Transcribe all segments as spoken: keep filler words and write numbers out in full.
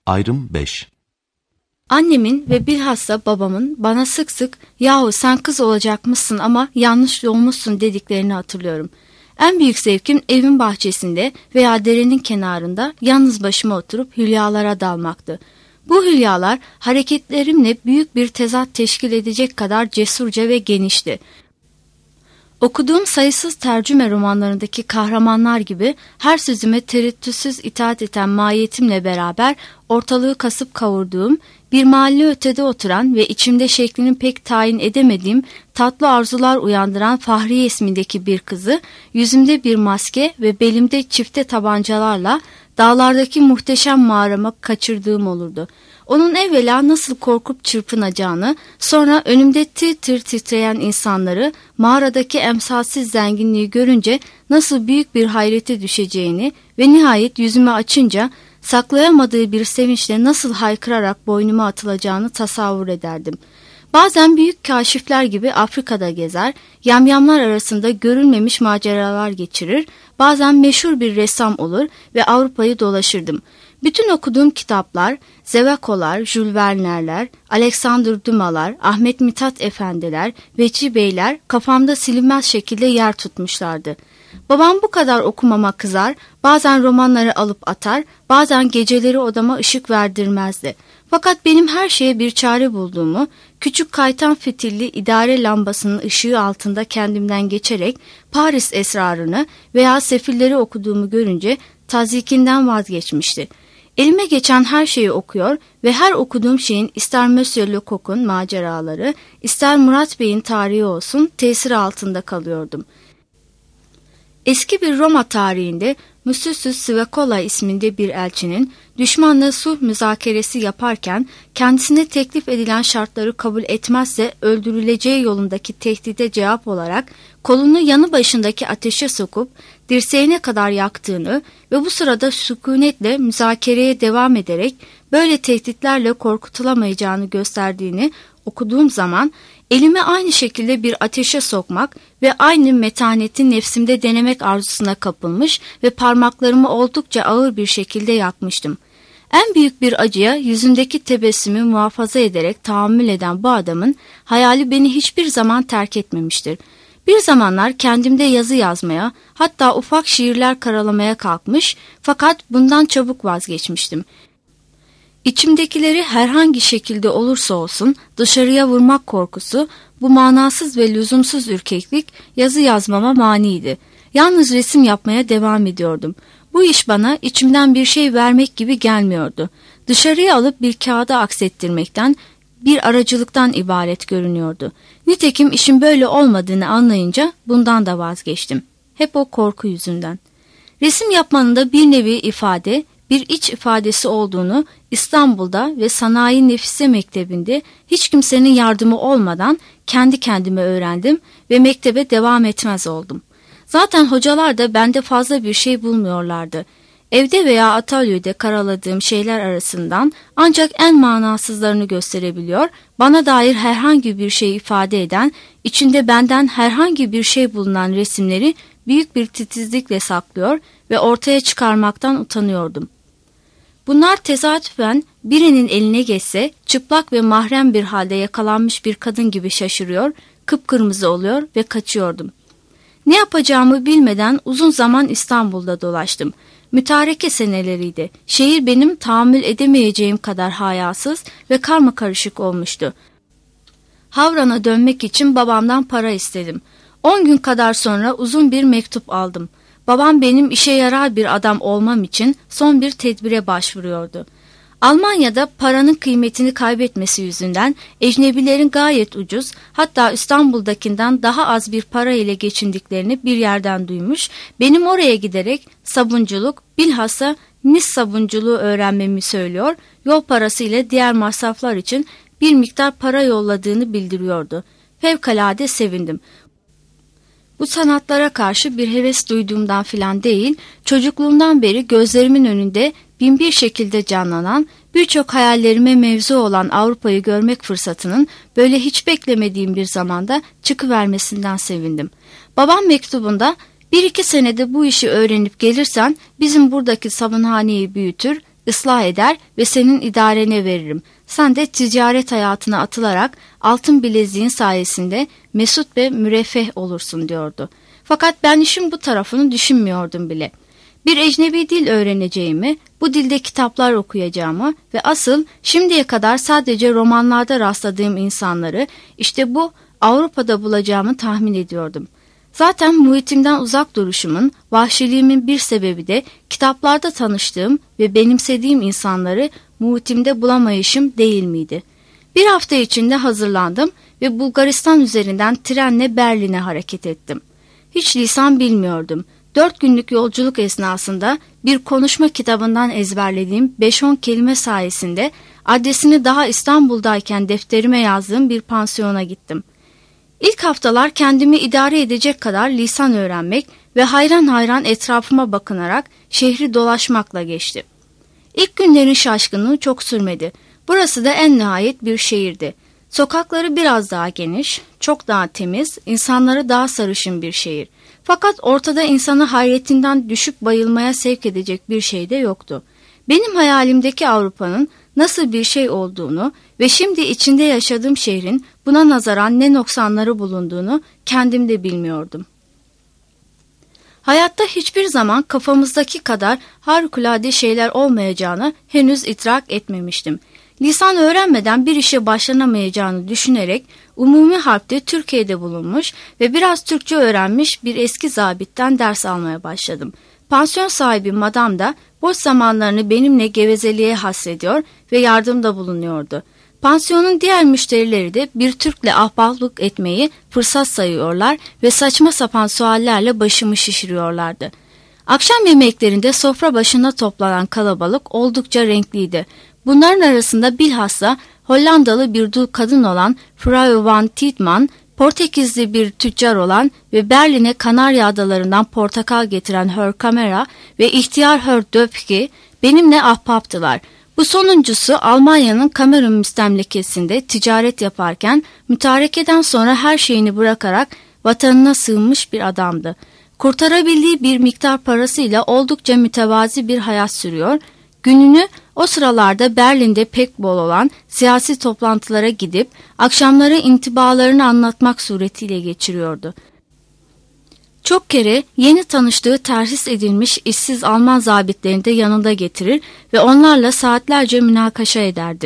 Ayrım beş. Annemin ve bilhassa babamın bana sık sık "Yahu sen kız olacakmışsın ama yanlış doğmuşsun" dediklerini hatırlıyorum. En büyük zevkim evin bahçesinde veya derenin kenarında yalnız başıma oturup hülyalara dalmaktı. Bu hülyalar hareketlerimle büyük bir tezat teşkil edecek kadar cesurca ve genişti. Okuduğum sayısız tercüme romanlarındaki kahramanlar gibi her sözüme tereddütsüz itaat eden mahiyetimle beraber ortalığı kasıp kavurduğum, bir mahalle ötede oturan ve içimde şeklini pek tayin edemediğim tatlı arzular uyandıran Fahriye ismindeki bir kızı, yüzümde bir maske ve belimde çifte tabancalarla dağlardaki muhteşem mağarama kaçırdığım olurdu. Onun evvela nasıl korkup çırpınacağını, sonra önümde tir tir titreyen insanları, mağaradaki emsalsiz zenginliği görünce nasıl büyük bir hayrete düşeceğini ve nihayet yüzümü açınca saklayamadığı bir sevinçle nasıl haykırarak boynuma atılacağını tasavvur ederdim. Bazen büyük kaşifler gibi Afrika'da gezer, yamyamlar arasında görülmemiş maceralar geçirir, bazen meşhur bir ressam olur ve Avrupa'yı dolaşırdım. Bütün okuduğum kitaplar, Zevakolar, Jules Verne'ler, Alexander Dumas'lar, Ahmet Mithat Efendiler, Veci Beyler kafamda silinmez şekilde yer tutmuşlardı. Babam bu kadar okumama kızar, bazen romanları alıp atar, bazen geceleri odama ışık verdirmezdi. Fakat benim her şeye bir çare bulduğumu, küçük kaytan fitilli idare lambasının ışığı altında kendimden geçerek Paris esrarını veya sefilleri okuduğumu görünce tazyikinden vazgeçmişti. Elime geçen her şeyi okuyor ve her okuduğum şeyin ister Monsieur Lecoq'un maceraları, ister Murat Bey'in tarihi olsun tesiri altında kalıyordum. Eski bir Roma tarihinde Mucius Scaevola isminde bir elçinin düşmanla sulh müzakeresi yaparken kendisine teklif edilen şartları kabul etmezse öldürüleceği yolundaki tehdide cevap olarak kolunu yanı başındaki ateşe sokup dirseğine kadar yaktığını ve bu sırada sükunetle müzakereye devam ederek böyle tehditlerle korkutulamayacağını gösterdiğini okuduğum zaman elimi aynı şekilde bir ateşe sokmak ve aynı metaneti nefsimde denemek arzusuna kapılmış ve parmaklarımı oldukça ağır bir şekilde yakmıştım. En büyük bir acıya yüzündeki tebessümü muhafaza ederek tahammül eden bu adamın hayali beni hiçbir zaman terk etmemiştir. Bir zamanlar kendimde yazı yazmaya, hatta ufak şiirler karalamaya kalkmış fakat bundan çabuk vazgeçmiştim. İçimdekileri herhangi şekilde olursa olsun dışarıya vurmak korkusu, bu manasız ve lüzumsuz ürkeklik yazı yazmama maniydi. Yalnız resim yapmaya devam ediyordum. Bu iş bana içimden bir şey vermek gibi gelmiyordu. Dışarıya alıp bir kağıda aksettirmekten, bir aracılıktan ibaret görünüyordu. Nitekim işin böyle olmadığını anlayınca bundan da vazgeçtim. Hep o korku yüzünden. Resim yapmanın da bir nevi ifade, bir iç ifadesi olduğunu İstanbul'da ve Sanayi Nefise Mektebi'nde hiç kimsenin yardımı olmadan kendi kendime öğrendim ve mektebe devam etmez oldum. Zaten hocalar da bende fazla bir şey bulmuyorlardı. Evde veya atölyede karaladığım şeyler arasından ancak en manasızlarını gösterebiliyor, bana dair herhangi bir şey ifade eden, içinde benden herhangi bir şey bulunan resimleri büyük bir titizlikle saklıyor ve ortaya çıkarmaktan utanıyordum. Bunlar tesadüfen birinin eline geçse çıplak ve mahrem bir halde yakalanmış bir kadın gibi şaşırıyor, kıpkırmızı oluyor ve kaçıyordum. Ne yapacağımı bilmeden uzun zaman İstanbul'da dolaştım. Mütareke seneleriydi. Şehir benim tahammül edemeyeceğim kadar hayasız ve karmakarışık olmuştu. Havran'a dönmek için babamdan para istedim. On gün kadar sonra uzun bir mektup aldım. Babam benim işe yarar bir adam olmam için son bir tedbire başvuruyordu. Almanya'da paranın kıymetini kaybetmesi yüzünden ecnebilerin gayet ucuz, hatta İstanbul'dakinden daha az bir para ile geçindiklerini bir yerden duymuş, benim oraya giderek sabunculuk, bilhassa mis sabunculuğu öğrenmemi söylüyor, yol parası ile diğer masraflar için bir miktar para yolladığını bildiriyordu. Fevkalade sevindim. Bu sanatlara karşı bir heves duyduğumdan filan değil, çocukluğumdan beri gözlerimin önünde binbir şekilde canlanan, birçok hayallerime mevzu olan Avrupa'yı görmek fırsatının böyle hiç beklemediğim bir zamanda çıkıvermesinden sevindim. Babam mektubunda, bir iki senede bu işi öğrenip gelirsen bizim buradaki sabunhaneyi büyütür, ıslah eder ve senin idarene veririm. Sen de ticaret hayatına atılarak altın bileziğin sayesinde mesut ve müreffeh olursun diyordu. Fakat ben işin bu tarafını düşünmüyordum bile. Bir ecnebi dil öğreneceğimi, bu dilde kitaplar okuyacağımı ve asıl şimdiye kadar sadece romanlarda rastladığım insanları işte bu Avrupa'da bulacağımı tahmin ediyordum. Zaten muhitimden uzak duruşumun, vahşiliğimin bir sebebi de kitaplarda tanıştığım ve benimsediğim insanları muhitimde bulamayışım değil miydi? Bir hafta içinde hazırlandım ve Bulgaristan üzerinden trenle Berlin'e hareket ettim. Hiç lisan bilmiyordum. Dört günlük yolculuk esnasında bir konuşma kitabından ezberlediğim beş on kelime sayesinde adresini daha İstanbul'dayken defterime yazdığım bir pansiyona gittim. İlk haftalar kendimi idare edecek kadar lisan öğrenmek ve hayran hayran etrafıma bakınarak şehri dolaşmakla geçti. İlk günlerin şaşkınlığı çok sürmedi. Burası da en nihayet bir şehirdi. Sokakları biraz daha geniş, çok daha temiz, insanları daha sarışın bir şehir. Fakat ortada insanı hayretinden düşüp bayılmaya sevk edecek bir şey de yoktu. Benim hayalimdeki Avrupa'nın nasıl bir şey olduğunu ve şimdi içinde yaşadığım şehrin buna nazaran ne noksanları bulunduğunu kendim de bilmiyordum. Hayatta hiçbir zaman kafamızdaki kadar harikulade şeyler olmayacağını henüz idrak etmemiştim. Lisan öğrenmeden bir işe başlanamayacağını düşünerek umumi harpte Türkiye'de bulunmuş ve biraz Türkçe öğrenmiş bir eski zabitten ders almaya başladım. Pansiyon sahibi madam da boş zamanlarını benimle gevezeliğe hasrediyor ve yardımda bulunuyordu. Pansiyonun diğer müşterileri de bir Türk'le ahbaplık etmeyi fırsat sayıyorlar ve saçma sapan suallerle başımı şişiriyorlardı. Akşam yemeklerinde sofra başına toplanan kalabalık oldukça renkliydi. Bunların arasında bilhassa Hollandalı bir dul kadın olan Frau van Tietman, Portekizli bir tüccar olan ve Berlin'e Kanarya Adalarından portakal getiren Her Kamera ve ihtiyar Her Döpke benimle ahbaptılar. Bu sonuncusu Almanya'nın Kamerun müstemlekesinde ticaret yaparken mütarekeden sonra her şeyini bırakarak vatanına sığınmış bir adamdı. Kurtarabildiği bir miktar parasıyla oldukça mütevazi bir hayat sürüyor. Gününü o sıralarda Berlin'de pek bol olan siyasi toplantılara gidip akşamları intibalarını anlatmak suretiyle geçiriyordu. Çok kere yeni tanıştığı terhis edilmiş işsiz Alman zabitlerini de yanında getirir ve onlarla saatlerce münakaşa ederdi.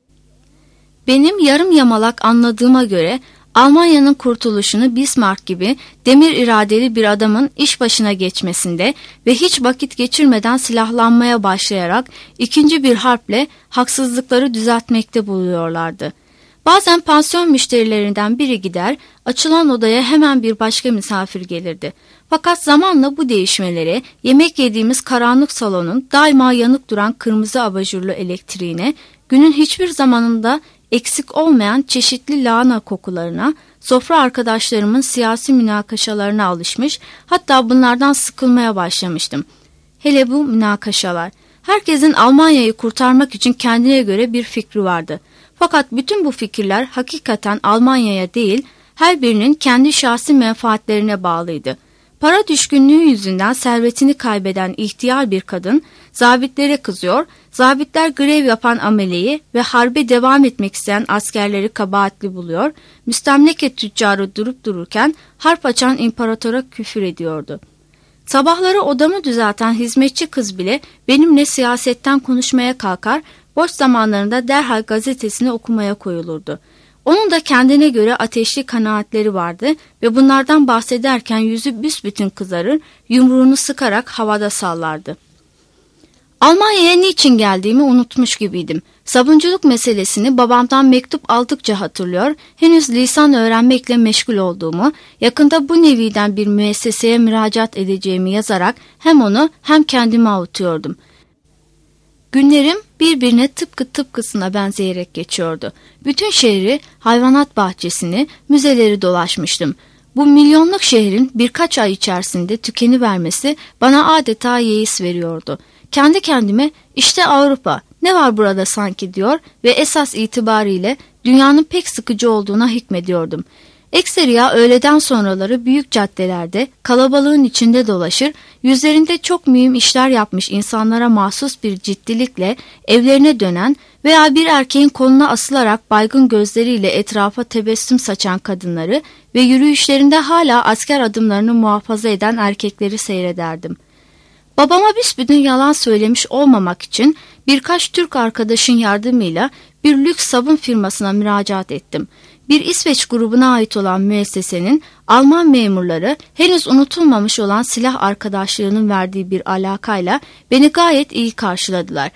Benim yarım yamalak anladığıma göre Almanya'nın kurtuluşunu Bismarck gibi demir iradeli bir adamın iş başına geçmesinde ve hiç vakit geçirmeden silahlanmaya başlayarak ikinci bir harple haksızlıkları düzeltmekte buluyorlardı. Bazen pansiyon müşterilerinden biri gider, açılan odaya hemen bir başka misafir gelirdi. Fakat zamanla bu değişmelere, yemek yediğimiz karanlık salonun daima yanık duran kırmızı abajurlu elektriğine, günün hiçbir zamanında eksik olmayan çeşitli lahana kokularına, sofra arkadaşlarımın siyasi münakaşalarına alışmış, hatta bunlardan sıkılmaya başlamıştım. Hele bu münakaşalar. Herkesin Almanya'yı kurtarmak için kendine göre bir fikri vardı. Fakat bütün bu fikirler hakikaten Almanya'ya değil, her birinin kendi şahsi menfaatlerine bağlıydı. Para düşkünlüğü yüzünden servetini kaybeden ihtiyar bir kadın, zabitlere kızıyor, zabitler grev yapan ameleyi ve harbe devam etmek isteyen askerleri kabahatli buluyor, müstemleke tüccarı durup dururken harp açan imparatora küfür ediyordu. Sabahları odamı düzelten hizmetçi kız bile benimle siyasetten konuşmaya kalkar, boş zamanlarında derhal gazetesini okumaya koyulurdu. Onun da kendine göre ateşli kanaatleri vardı ve bunlardan bahsederken yüzü büsbütün kızarır, yumruğunu sıkarak havada sallardı. Almanya'ya niçin geldiğimi unutmuş gibiydim. Sabunculuk meselesini babamdan mektup aldıkça hatırlıyor, henüz lisan öğrenmekle meşgul olduğumu, yakında bu neviden bir müesseseye müracaat edeceğimi yazarak hem onu hem kendimi avutuyordum. Günlerim birbirine tıpkı tıpkısına benzeyerek geçiyordu. Bütün şehri, hayvanat bahçesini, müzeleri dolaşmıştım. Bu milyonluk şehrin birkaç ay içerisinde tükenivermesi bana adeta yeis veriyordu. Kendi kendime işte Avrupa, ne var burada sanki diyor ve esas itibariyle dünyanın pek sıkıcı olduğuna hükmediyordum. Ekseriya öğleden sonraları büyük caddelerde kalabalığın içinde dolaşır, yüzlerinde çok mühim işler yapmış insanlara mahsus bir ciddilikle evlerine dönen veya bir erkeğin koluna asılarak baygın gözleriyle etrafa tebessüm saçan kadınları ve yürüyüşlerinde hala asker adımlarını muhafaza eden erkekleri seyrederdim. Babama büsbütün yalan söylemiş olmamak için birkaç Türk arkadaşın yardımıyla bir lüks sabun firmasına müracaat ettim. Bir İsveç grubuna ait olan müessesenin Alman memurları henüz unutulmamış olan silah arkadaşlığının verdiği bir alakayla beni gayet iyi karşıladılar.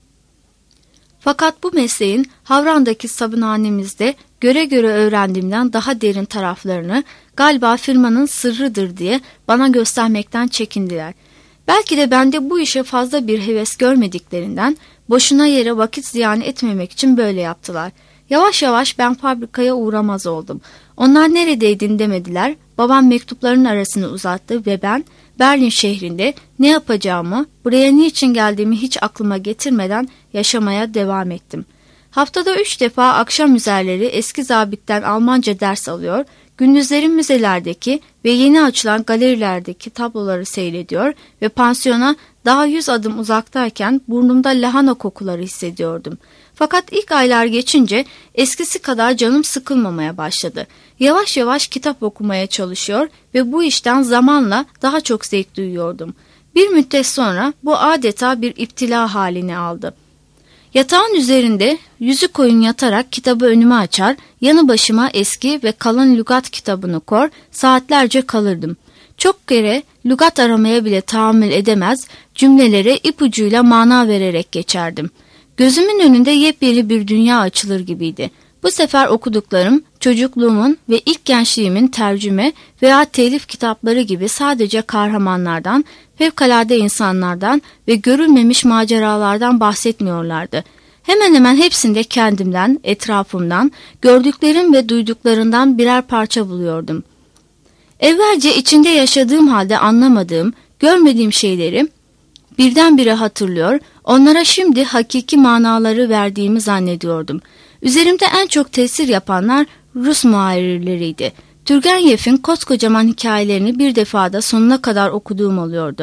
Fakat bu mesleğin Havran'daki sabunhanemizde göre göre öğrendiğimden daha derin taraflarını galiba firmanın sırrıdır diye bana göstermekten çekindiler. Belki de bende bu işe fazla bir heves görmediklerinden boşuna yere vakit ziyan etmemek için böyle yaptılar. Yavaş yavaş ben fabrikaya uğramaz oldum. Onlar neredeydin demediler. Babam mektupların arasını uzattı ve ben Berlin şehrinde ne yapacağımı, buraya niçin geldiğimi hiç aklıma getirmeden yaşamaya devam ettim. Haftada üç defa akşam üzerleri eski zabitten Almanca ders alıyor, gündüzlerin müzelerdeki ve yeni açılan galerilerdeki tabloları seyrediyor ve pansiyona daha yüz adım uzaktayken burnumda lahana kokuları hissediyordum. Fakat ilk aylar geçince eskisi kadar canım sıkılmamaya başladı. Yavaş yavaş kitap okumaya çalışıyor ve bu işten zamanla daha çok zevk duyuyordum. Bir müddet sonra bu adeta bir iptila halini aldı. Yatağın üzerinde yüzü koyun yatarak kitabı önüme açar, yanı başıma eski ve kalın lügat kitabını kor, saatlerce kalırdım. Çok kere lügat aramaya bile tahammül edemez, cümlelere ipucuyla mana vererek geçerdim. Gözümün önünde yepyeni bir dünya açılır gibiydi. Bu sefer okuduklarım çocukluğumun ve ilk gençliğimin tercüme veya telif kitapları gibi sadece kahramanlardan, fevkalade insanlardan ve görülmemiş maceralardan bahsetmiyorlardı. Hemen hemen hepsinde kendimden, etrafımdan, gördüklerim ve duyduklarından birer parça buluyordum. Evvelce içinde yaşadığım halde anlamadığım, görmediğim şeyleri birdenbire hatırlıyor, onlara şimdi hakiki manaları verdiğimi zannediyordum. Üzerimde en çok tesir yapanlar Rus muharirleriydi. Turgenev'in koskocaman hikayelerini bir defada sonuna kadar okuduğum oluyordu.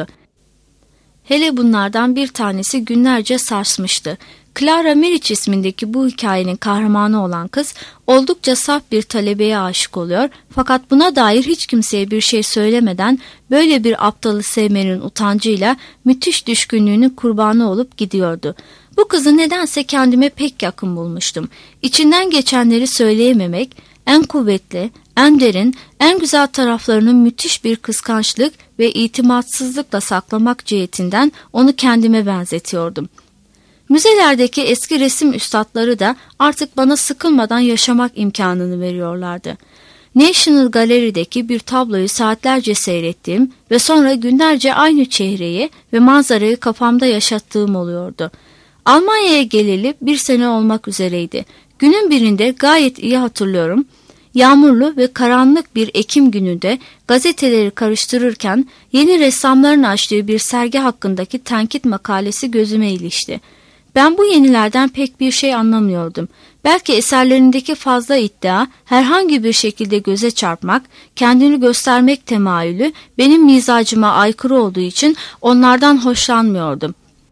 Hele bunlardan bir tanesi günlerce sarsmıştı. Clara Meriç ismindeki bu hikayenin kahramanı olan kız oldukça saf bir talebeye aşık oluyor, fakat buna dair hiç kimseye bir şey söylemeden böyle bir aptalı sevmenin utancıyla müthiş düşkünlüğünün kurbanı olup gidiyordu. Bu kızı nedense kendime pek yakın bulmuştum. İçinden geçenleri söyleyememek, en kuvvetli, en derin, en güzel taraflarını müthiş bir kıskançlık ve itimatsızlıkla saklamak cihetinden onu kendime benzetiyordum. Müzelerdeki eski resim üstadları da artık bana sıkılmadan yaşamak imkanını veriyorlardı. National Gallery'deki bir tabloyu saatlerce seyrettiğim ve sonra günlerce aynı çehreyi ve manzarayı kafamda yaşattığım oluyordu. Almanya'ya geleli bir sene olmak üzereydi. Günün birinde gayet iyi hatırlıyorum. Yağmurlu ve karanlık bir Ekim gününde gazeteleri karıştırırken yeni ressamların açtığı bir sergi hakkındaki tenkit makalesi gözüme ilişti. Ben bu yenilerden pek bir şey anlamıyordum. Belki eserlerindeki fazla iddia, herhangi bir şekilde göze çarpmak, kendini göstermek temayülü benim mizacıma aykırı olduğu için onlardan hoşlanmıyordum.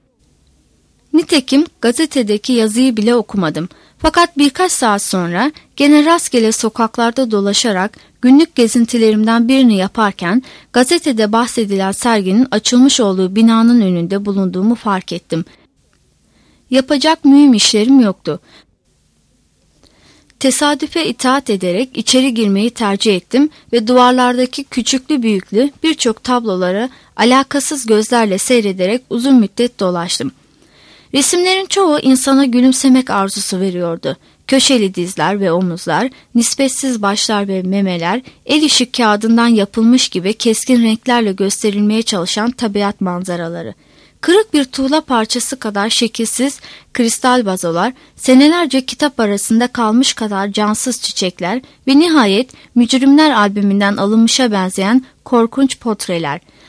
Nitekim gazetedeki yazıyı bile okumadım. Fakat birkaç saat sonra gene rastgele sokaklarda dolaşarak günlük gezintilerimden birini yaparken gazetede bahsedilen serginin açılmış olduğu binanın önünde bulunduğumu fark ettim. Yapacak mühim işlerim yoktu. Tesadüfe itaat ederek içeri girmeyi tercih ettim ve duvarlardaki küçüklü büyüklü birçok tabloları alakasız gözlerle seyrederek uzun müddet dolaştım. Resimlerin çoğu insana gülümsemek arzusu veriyordu. Köşeli dizler ve omuzlar, nispetsiz başlar ve memeler, el işi kağıdından yapılmış gibi keskin renklerle gösterilmeye çalışan tabiat manzaraları. Kırık bir tuğla parçası kadar şekilsiz kristal vazolar, senelerce kitap arasında kalmış kadar cansız çiçekler ve nihayet Mücrimler albümünden alınmışa benzeyen korkunç portreler.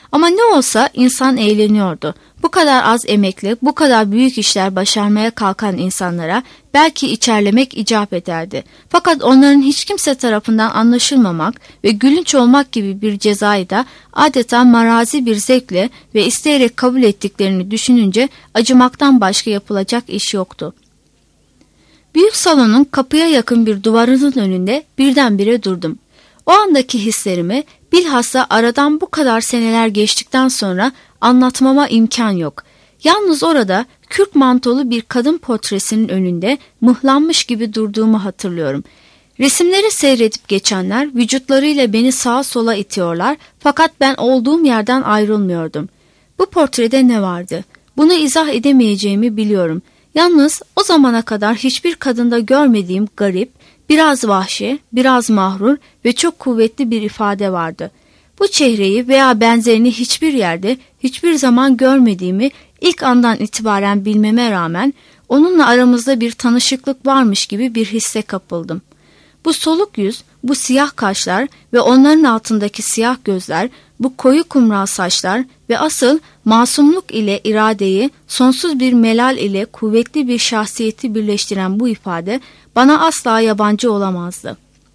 Ama ne olsa insan eğleniyordu. Bu kadar az emekle, bu kadar büyük işler başarmaya kalkan insanlara belki içerlemek icap ederdi. Fakat onların hiç kimse tarafından anlaşılmamak ve gülünç olmak gibi bir cezayı da adeta marazi bir zevkle ve isteyerek kabul ettiklerini düşününce acımaktan başka yapılacak iş yoktu. Büyük salonun kapıya yakın bir duvarının önünde birdenbire durdum. O andaki hislerimi bilhassa aradan bu kadar seneler geçtikten sonra anlatmama imkan yok. Yalnız orada kürk mantolu bir kadın portresinin önünde mıhlanmış gibi durduğumu hatırlıyorum. Resimleri seyredip geçenler vücutlarıyla beni sağa sola itiyorlar fakat ben olduğum yerden ayrılmıyordum. Bu portrede ne vardı? Bunu izah edemeyeceğimi biliyorum. Yalnız o zamana kadar hiçbir kadında görmediğim garip, biraz vahşi, biraz mahrur ve çok kuvvetli bir ifade vardı. Bu çehreyi veya benzerini hiçbir yerde, hiçbir zaman görmediğimi ilk andan itibaren bilmeme rağmen onunla aramızda bir tanışıklık varmış gibi bir hisse kapıldım. Bu soluk yüz, bu siyah kaşlar ve onların altındaki siyah gözler, bu koyu kumral saçlar ve asıl masumluk ile iradeyi, sonsuz bir melal ile kuvvetli bir şahsiyeti birleştiren bu ifade bana asla yabancı olamazdı.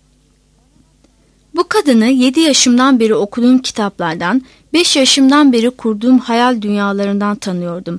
Bu kadını yedi yaşımdan beri okuduğum kitaplardan, beş yaşımdan beri kurduğum hayal dünyalarından tanıyordum.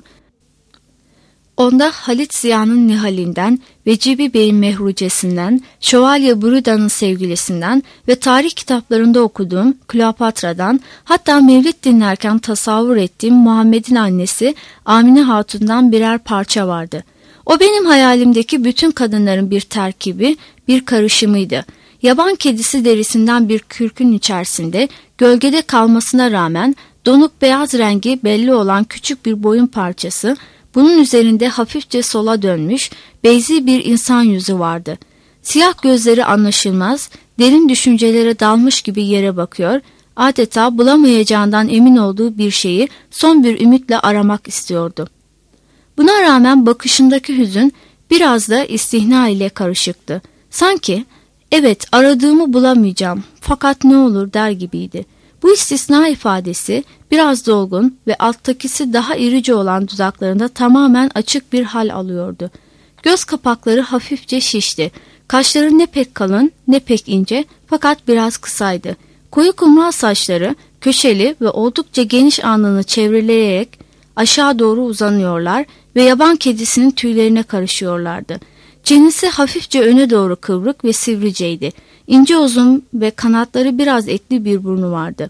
Onda Halit Ziya'nın Nihal'inden, Vecibi Bey'in Mehrucesi'nden, Şövalye Bruda'nın sevgilisinden ve tarih kitaplarında okuduğum Kleopatra'dan, hatta mevlid dinlerken tasavvur ettiğim Muhammed'in annesi Amine Hatun'dan birer parça vardı. O benim hayalimdeki bütün kadınların bir terkibi, bir karışımıydı. Yaban kedisi derisinden bir kürkün içerisinde gölgede kalmasına rağmen donuk beyaz rengi belli olan küçük bir boyun parçası, bunun üzerinde hafifçe sola dönmüş, beyzi bir insan yüzü vardı. Siyah gözleri anlaşılmaz, derin düşüncelere dalmış gibi yere bakıyor, adeta bulamayacağından emin olduğu bir şeyi son bir ümitle aramak istiyordu. Buna rağmen bakışındaki hüzün biraz da istihna ile karışıktı. Sanki, evet aradığımı bulamayacağım fakat ne olur der gibiydi. Bu istisna ifadesi biraz dolgun ve alttakisi daha irice olan dudaklarında tamamen açık bir hal alıyordu. Göz kapakları hafifçe şişti. Kaşları ne pek kalın ne pek ince fakat biraz kısaydı. Koyu kumral saçları köşeli ve oldukça geniş alnını çevreleyerek aşağı doğru uzanıyorlar ve yaban kedisinin tüylerine karışıyorlardı. Çenesi hafifçe öne doğru kıvrık ve sivriceydi. İnce uzun ve kanatları biraz etli bir burnu vardı.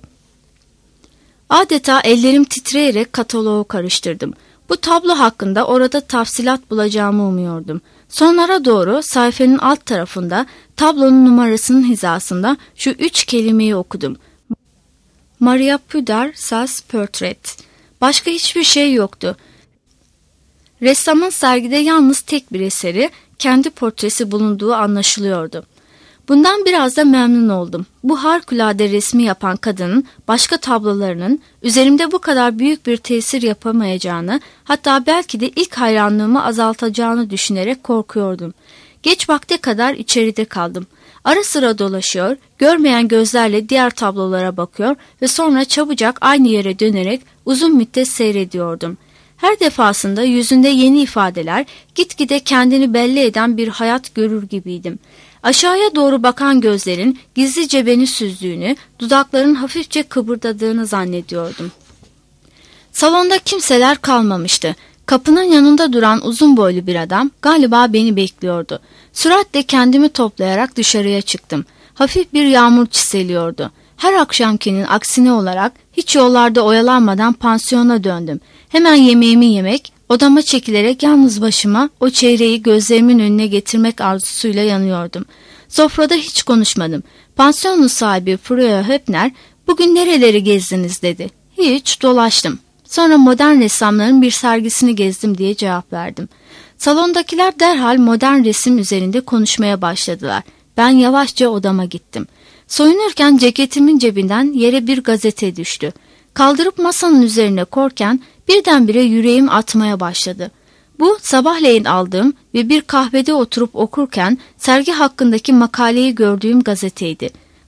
Adeta ellerim titreyerek kataloğu karıştırdım. Bu tablo hakkında orada tafsilat bulacağımı umuyordum. Sonlara doğru sayfanın alt tarafında tablonun numarasının hizasında şu üç kelimeyi okudum. Maria Puder Sas Portrait. Başka hiçbir şey yoktu. Ressamın sergide yalnız tek bir eseri, kendi portresi bulunduğu anlaşılıyordu. Bundan biraz da memnun oldum. Bu harikulade resmi yapan kadının başka tablolarının üzerimde bu kadar büyük bir tesir yapamayacağını, hatta belki de ilk hayranlığımı azaltacağını düşünerek korkuyordum. Geç vakte kadar içeride kaldım. Ara sıra dolaşıyor, görmeyen gözlerle diğer tablolara bakıyor ve sonra çabucak aynı yere dönerek uzun müddet seyrediyordum. Her defasında yüzünde yeni ifadeler, gitgide kendini belli eden bir hayat görür gibiydim. Aşağıya doğru bakan gözlerin gizlice beni süzdüğünü, dudakların hafifçe kıpırdadığını zannediyordum. Salonda kimseler kalmamıştı. Kapının yanında duran uzun boylu bir adam galiba beni bekliyordu. Süratle kendimi toplayarak dışarıya çıktım. Hafif bir yağmur çiseliyordu. Her akşamkinin aksine olarak hiç yollarda oyalanmadan pansiyona döndüm. Hemen yemeğimi yemek, odama çekilerek yalnız başıma o çeyreği gözlerimin önüne getirmek arzusuyla yanıyordum. Sofrada hiç konuşmadım. Pansiyonun sahibi Frau Höppner, "Bugün nereleri gezdiniz?" dedi. "Hiç, dolaştım. Sonra modern ressamların bir sergisini gezdim" diye cevap verdim. Salondakiler derhal modern resim üzerinde konuşmaya başladılar. Ben yavaşça odama gittim. Soyunurken ceketimin cebinden yere bir gazete düştü. Kaldırıp masanın üzerine korken birdenbire yüreğim atmaya başladı. Bu sabahleyin aldığım ve bir kahvede oturup okurken sergi hakkındaki makaleyi gördüğüm gazeteydi.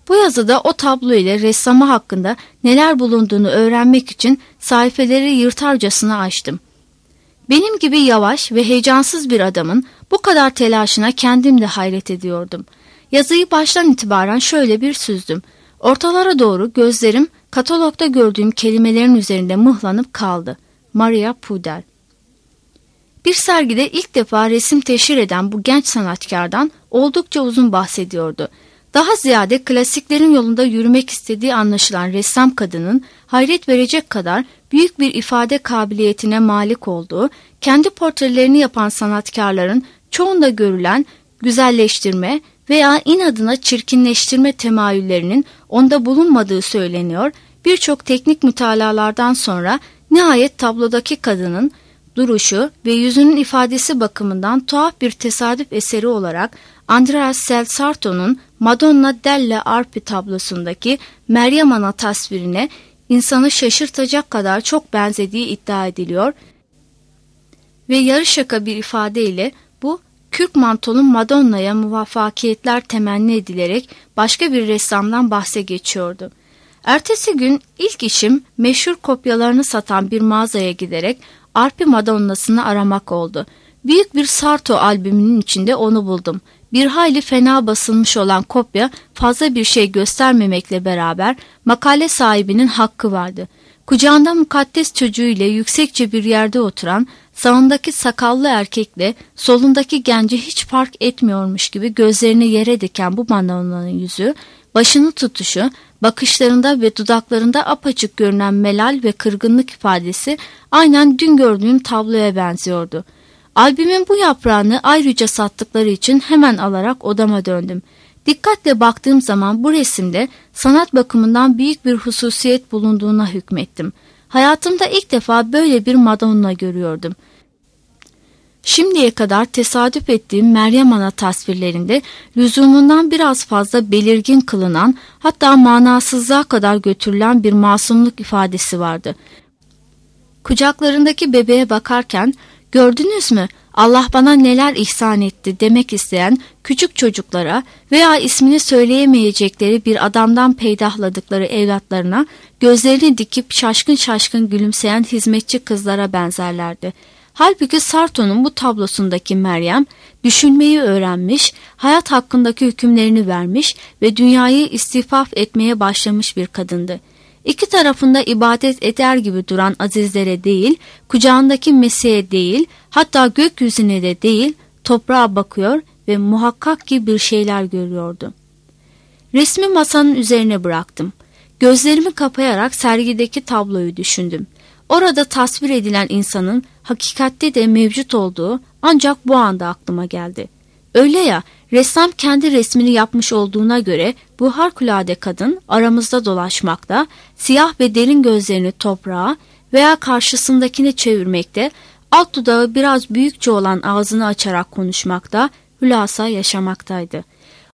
Bu yazıda o tablo ile ressamı hakkında neler bulunduğunu öğrenmek için sayfeleri yırtarcasına açtım. Benim gibi yavaş ve heyecansız bir adamın bu kadar telaşına kendim de hayret ediyordum. Yazıyı baştan itibaren şöyle bir süzdüm. Ortalara doğru gözlerim katalogda gördüğüm kelimelerin üzerinde mıhlanıp kaldı. Maria Puder. Bir sergide ilk defa resim teşhir eden bu genç sanatkardan oldukça uzun bahsediyordu. Daha ziyade klasiklerin yolunda yürümek istediği anlaşılan ressam kadının hayret verecek kadar büyük bir ifade kabiliyetine malik olduğu, kendi portrelerini yapan sanatkarların çoğunda görülen güzelleştirme veya inadına çirkinleştirme temayüllerinin onda bulunmadığı söyleniyor. Birçok teknik mütalalardan sonra nihayet tablodaki kadının duruşu ve yüzünün ifadesi bakımından tuhaf bir tesadüf eseri olarak Andreas Celsarto'nun Madonna delle Arpi tablosundaki Meryem Ana tasvirine insanı şaşırtacak kadar çok benzediği iddia ediliyor ve yarı şaka bir ifadeyle bu kürk mantolu Madonna'ya muvaffakiyetler temenni edilerek başka bir ressamdan bahse geçiyordu. Ertesi gün ilk işim meşhur kopyalarını satan bir mağazaya giderek Arpi Madonna'sını aramak oldu. Büyük bir Sarto albümünün içinde onu buldum. Bir hayli fena basılmış olan kopya fazla bir şey göstermemekle beraber makale sahibinin hakkı vardı. Kucağında mukaddes çocuğuyla yüksekçe bir yerde oturan sağındaki sakallı erkekle solundaki genci hiç fark etmiyormuş gibi gözlerini yere diken bu Madonna'nın yüzü, başını tutuşu, bakışlarında ve dudaklarında apaçık görünen melal ve kırgınlık ifadesi aynen dün gördüğüm tabloya benziyordu. Albümün bu yaprağını ayrıca sattıkları için hemen alarak odama döndüm. Dikkatle baktığım zaman bu resimde sanat bakımından büyük bir hususiyet bulunduğuna hükmettim. Hayatımda ilk defa böyle bir Madonna görüyordum. Şimdiye kadar tesadüf ettiğim Meryem Ana tasvirlerinde lüzumundan biraz fazla belirgin kılınan, hatta manasızlığa kadar götürülen bir masumluk ifadesi vardı. Kucaklarındaki bebeğe bakarken, "Gördünüz mü? Allah bana neler ihsan etti" demek isteyen küçük çocuklara veya ismini söyleyemeyecekleri bir adamdan peydahladıkları evlatlarına gözlerini dikip şaşkın şaşkın gülümseyen hizmetçi kızlara benzerlerdi. Halbuki Sarto'nun bu tablosundaki Meryem, düşünmeyi öğrenmiş, hayat hakkındaki hükümlerini vermiş ve dünyayı istifaf etmeye başlamış bir kadındı. İki tarafında ibadet eder gibi duran azizlere değil, kucağındaki Mesih'e değil, hatta gökyüzüne de değil, toprağa bakıyor ve muhakkak ki bir şeyler görüyordu. Resmi masanın üzerine bıraktım. Gözlerimi kapayarak sergideki tabloyu düşündüm. Orada tasvir edilen insanın hakikatte de mevcut olduğu ancak bu anda aklıma geldi. Öyle ya, ressam kendi resmini yapmış olduğuna göre bu harikulade kadın aramızda dolaşmakta, siyah ve derin gözlerini toprağa veya karşısındakine çevirmekte, alt dudağı biraz büyükçe olan ağzını açarak konuşmakta, hülasa yaşamaktaydı.